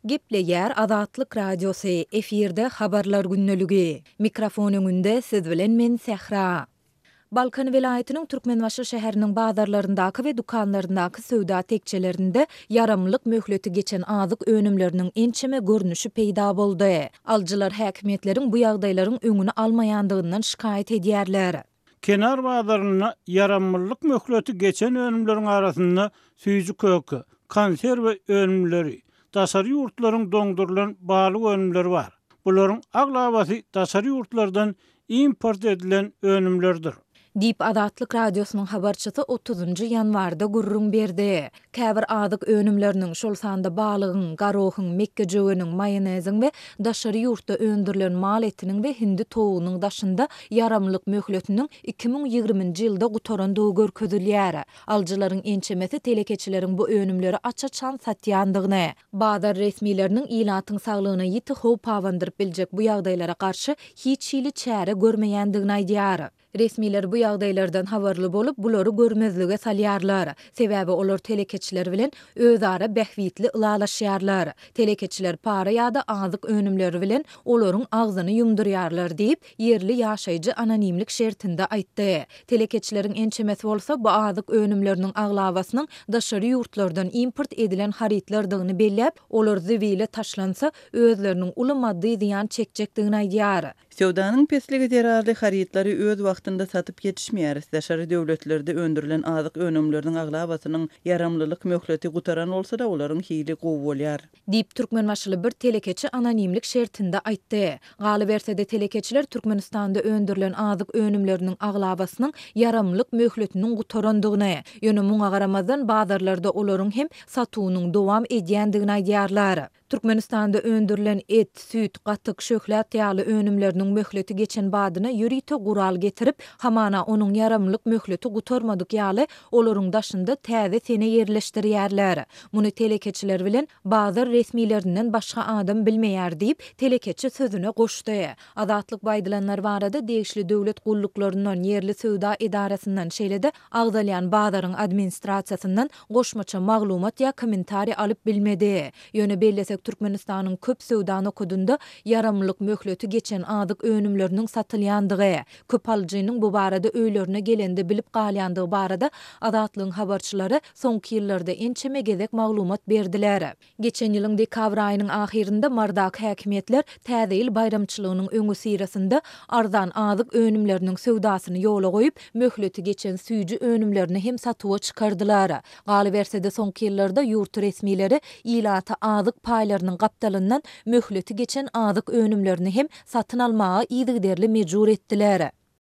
Gepleýär Azatlyk Radiosu efirde habarlar günneligi. Mikrofon öňünde siz bilen men Sehra. Balkan vilayetiniň Türkmenbaşy şäheriniň bazarlaryndaky we dukanlaryndaky söwda tekçelerinde yaramlyk möhleti geçen azyk önümleriniň ençeme görnüşi peýda boldy. Aljylar häkimetleriň bu ýagdaýlaryň öňüni almaýandygyndan şikayet edýärler. Kenar bazarına yaramlyk möhleti geçen önümleriň arasynda süýji kökü, konserwe önümleri, daşary ýurtlaryň doňdurulan baly önümleri bar. Bularyň aglabasy daşary ýurtlardan import edilen önümlerdir. Dip Azatlyk Radiosynyň habarçysy 30 ýanwarda gurrun berdi. Käbir azyk önümleriniň şol sanda balygyň, garohyň, mekkejöwüniň, mayoneziň we daşary ýurtda öndürilen mal etiniň we hindi tovugynyň daşynda yaramlyk möhletiniň 2020-nji ýylda gutarandygy görkezilýär. Aljylaryň ençemesi telekeçileriň bu önümleri açaçan satýandygyny, bazar resmileriniň ilatyň saglygyna ýiti how pawandyryp biljek bu ýagdaýlara karşı hiç hili çäre görmeýändigini aýdýar. Resmiler bu ýagdaýlardan habarly bolup bulary görmezlige salýarlar. Sebäbi olar telekeçiler bilen özara bähwitli ılalaşýarlar. Telekeçiler para ýa-da azyk önümleri bilen olaryň agzyny ýumdurýarlar diýip yerli ýaşaýjy anonimlik şertinde aýtdy. Telekeçileriň ençemesi bolsa bu azyk önümleriniň aglawasynyň daşary ýurtlardan import edilen haritlardygyny belläp, olar zewile taşlansa özleriniň uly maddi ziýan çekjekdigini aýdýar. Söwdanyň pesligi derarly haritlary öz wagtynda satyp yetişmeýär. Daşary döwletlerde öndürilen azyk önümleriniň aglawasynyň yaramlylyk möhleti gutaran bolsa da olaryň hili gowy bolýar. Dip Türkmenbaşyly bir telekeçi anonimlik şertinde aýtdy. Galy bersede telekeçiler Türkmenistanda öndürilen azyk önümleriniň aglawasynyň yaramlyk möhletiniň gutarandygyny, ýöne muňa garamazdan bazarlarda olaryň hem satuwynyň dowam edýändigini aýdýarlar. Türkmenistanda öndürilen et, süt, gatyk, şöhlet ýaly önümleriniň möhleti geçen badyna ýürite gural getirip, hamana onuň yaramlyk möhleti gutarmadyk ýaly olaryň daşynda täze sene yerleşdirýärler. Muny telekeçiler bilen bazar resmiýetinden başga adam bilmeýär diýip telekeçi sözüne goşdy. Azatlyk baýdylanlar barada degişli döwlet gulluklaryndan yerli söwda edarasinden şeýlede agdalýan bazaryň administrasiýasyndan goşmaça maglumat ýa kommentari alyp bilmedi. Ýöne bellesek Türkmenistanyň köp söwdany okudunda yaramlyk möhleti geçen azyk önümleriniň satylýandygy, köp aljynyň bu barada öýlerine gelende bilip galýandygy barada Azatlygyň habarçylary soňky ýyllarda ençeme gezek maglumat berdiler. Geçen ýylyň dekabr aýynyň ahirinde mardak häkimetler täze ýyl bayramçylygynyň öňü sirasynda arzan azyk önümleriniň söwdasyny ýola goýup möhleti geçen süýji önümlerini hem satywa çykardylar. Galy bersede soňky ýyllarda ýurt resmileri ilata azyk paýlarynyň gapdalyndan möhleti geçen azyk önümlerini hem satyn almaga ýygyderli mejbur etdiler.